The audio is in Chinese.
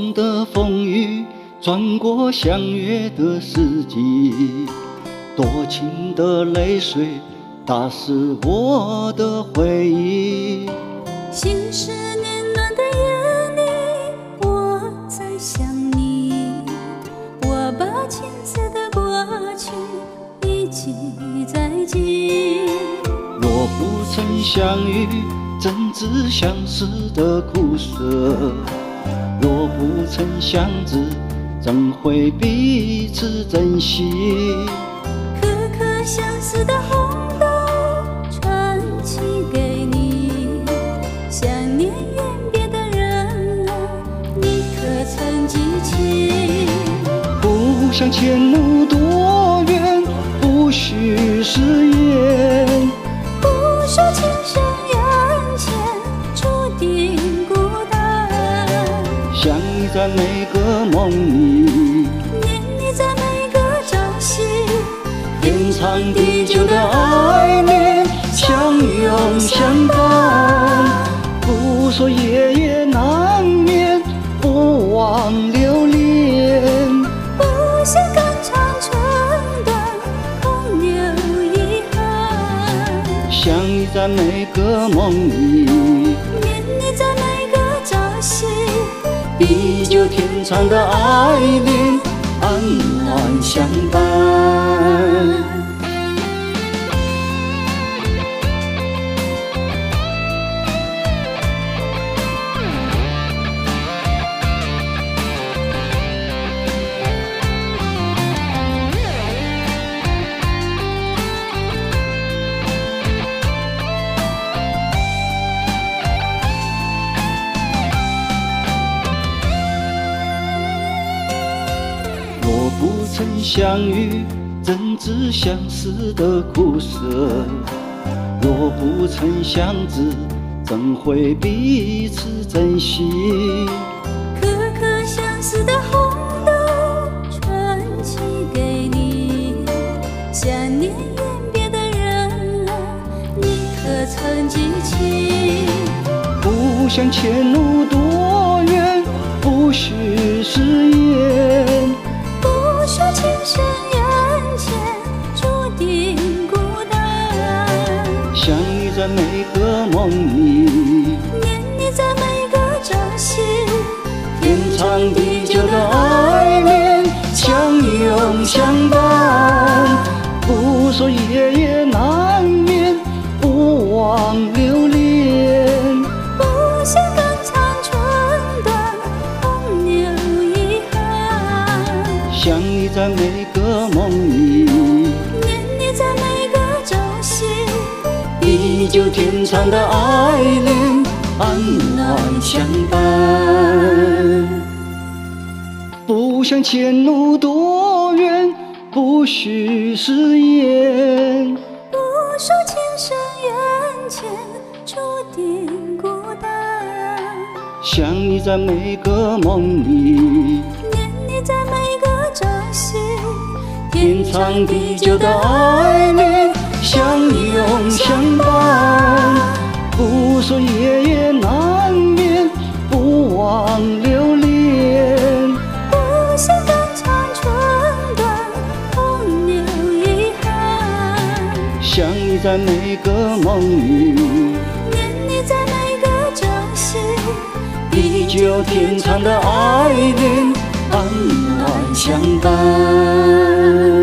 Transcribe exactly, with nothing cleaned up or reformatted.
空的风雨，转过相约的四季，多情的泪水打湿我的回忆。 心事年暖的夜里，我在想你，我把青涩的过去一记再记。 若不曾相遇，怎知相思的苦涩？若不曾相知，怎会彼此珍惜？ 颗颗相思的红豆传奇给你，想念远别的人啊，你可曾记起？ 不想前路多远，不许誓言， 不说情深缘浅，注定孤单。 想你在每个梦里， 念你在每个朝夕， 天长地久的爱恋，相拥相伴。不说夜夜难眠，不忘留恋。 不想肝肠寸断，空留遗憾。 想你在每个梦里， 念你在每个朝夕， 地久天长的爱恋，安暖相伴。若不曾相遇，怎知相思的苦涩？若不曾相知，怎会彼此珍惜？ 颗颗相思的红豆传奇给你，想念远别的人啊，你可曾记起？ 不想前路多远，不许誓言， 不说情深缘浅，注定孤单。 想你在每个梦里， 念你在每个朝夕， 天长地久的爱恋，相拥相伴。不说夜夜难眠，不忘留恋。 不想肝肠寸断，空留遗憾。 想你在每个梦里， 念你在每个朝夕， 地久天长的爱恋，安暖相伴。不想前路多远，不许誓言， 不说情深缘浅，注定孤单。 想你在每个梦里， 念你在每个朝夕， 天长地久的爱恋，相拥相伴。不说夜夜难眠，不忘留恋。 不想肝肠寸断，空留遗憾。 想你在每个梦里， 念你在每个朝夕， 地久天长的爱恋，安暖相伴。